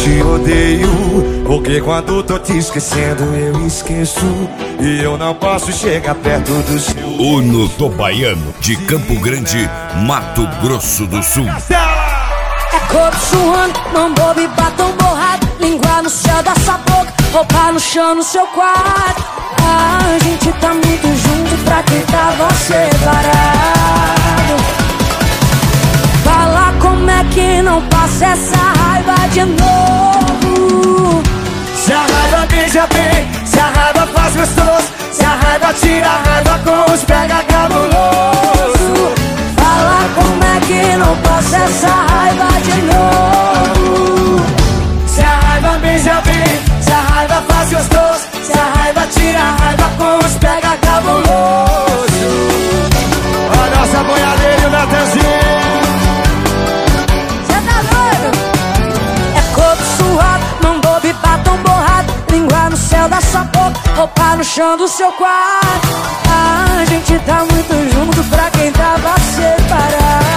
te odeio, porque quando tô te esquecendo eu esqueço. E eu não posso chegar perto do seu. Uno do Baiano, de Campo Grande, Mato Grosso do Sul. É corpo suando, mão boba e batom borrado, língua no céu da sua boca, roupa no chão no seu quarto. A gente tá muito junto pra quem tava separado. Fala como é que não passa essa raiva de novo. Se a raiva beija bem, se a raiva faz gostoso, se a raiva tira a raiva com os pega cabuloso. Fala como é que não passa essa raiva de novo. Se a raiva beija bem, se a raiva faz gostoso, se a raiva tira a raiva com os pega cabuloso. A nossa boiadeira e o Natanzinho. Cê tá doido? É corpo suado, mão boba e batom borrado, língua no céu da sua boca, roupa no chão do seu quarto. A gente tá muito junto pra quem tava separado.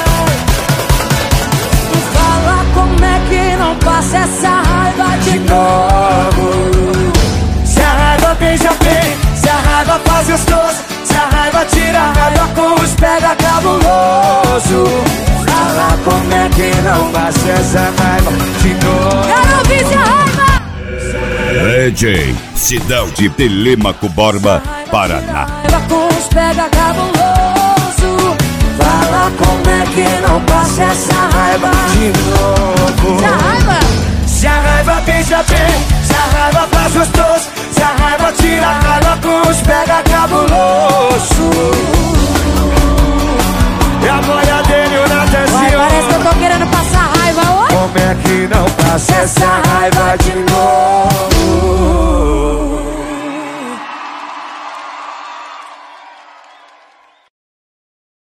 E fala como é que não passa essa raiva de novo. Se a raiva beija bem, se a raiva faz gostoso, se a raiva tira a raiva com os pega cabuloso. Fala como é que não passa essa raiva de novo. Quero ouvir essa raiva! DJ Sidão de Telêmaco Borba, Paraná. Raiva com os pega cabuloso. Fala como é que não passa essa raiva de novo. Essa raiva! Se a raiva beija bem, se a raiva faz gostoso, se a raiva tira a raiva com os pega cabuloso. E a boiadeira e o Natanzinho. Parece que eu tô querendo passar raiva hoje. Como é que não passa essa raiva de novo?